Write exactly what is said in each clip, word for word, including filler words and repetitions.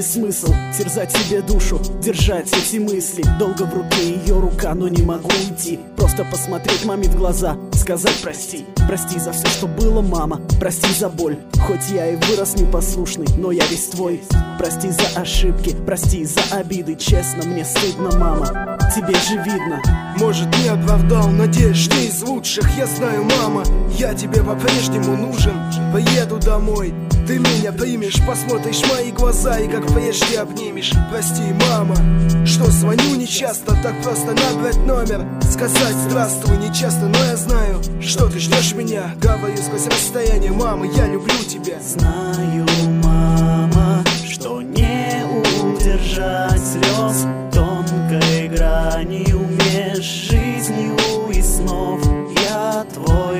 виде смысл терзать себе душу, держать эти мысли. Долго в руке ее рука, но не могу уйти. Просто посмотреть маме в глаза, сказать прости. Прости за все, что было, мама, прости за боль. Хоть я и вырос непослушный, но я весь твой. Прости за ошибки, прости за обиды. Честно, мне стыдно, мама, тебе же видно. Может, не оправдал надежд не из лучших. Я знаю, мама, я тебе по-прежнему нужен. Поеду домой, ты меня примешь, посмотришь в мои глаза и как прежде обнимешь. Прости, мама, что звоню нечасто, так просто набрать номер, сказать здравствуй нечасто, но я знаю, что ты ждешь меня. Говорю сквозь расстояние, мама, я люблю тебя. Знаю, мама, что не удержать слез тонкой гранью меж жизнью и снов. Я твой,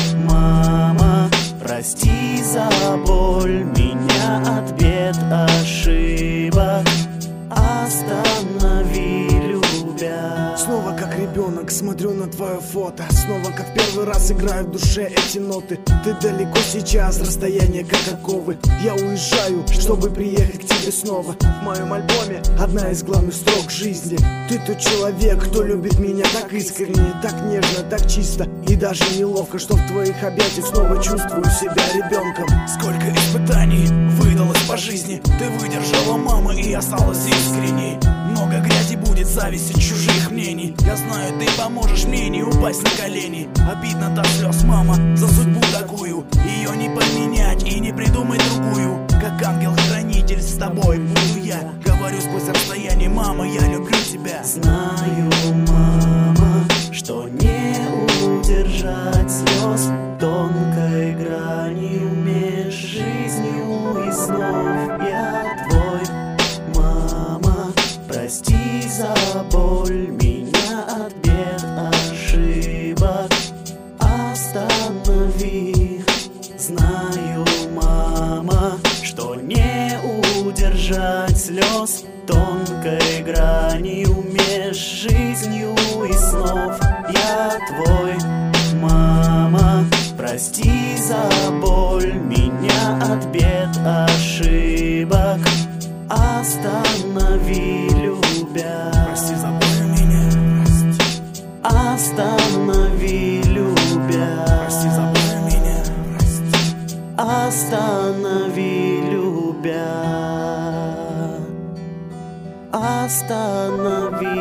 мама, прости за боль меня от бед, ошибок. Останови, любя. Снова как ребенок смотрю на твое фото, снова как первый раз играю в душе эти ноты. Ты далеко сейчас, расстояние как оковы. Я уезжаю, чтобы приехать к тебе снова. В моем альбоме одна из главных строк жизни. Ты тот человек, кто любит меня так искренне, так нежно, так чисто. И даже неловко, что в твоих объятиях снова чувствую себя ребенком. Сколько испытаний выдалось по жизни, ты выдержала, мама, и осталась искренней. Много грязи будет, зависть от чужих мнений. Я знаю, ты поможешь мне не упасть на колени. Обидно до слез, мама, за судьбу такую. Ее не поменять и не придумать другую. Как ангел-хранитель с тобой буду я. Говорю сквозь расстояние, мама, я люблю тебя. Знаю, мама, что не удержать слез тонкой гранью меж жизнью и снов. Я твой, мама, прости за боль меня от бед, ошибок. Останови. Знаю, мама, что не удержать слез тонкой гранью меж жизнью и снов. Я твой, мама, прости за боль меня от бед, ошибок. Останови, любя. Прости за боль меня, прости. Останови, любя. Прости за боль меня, прости. Останови, любя. Останови.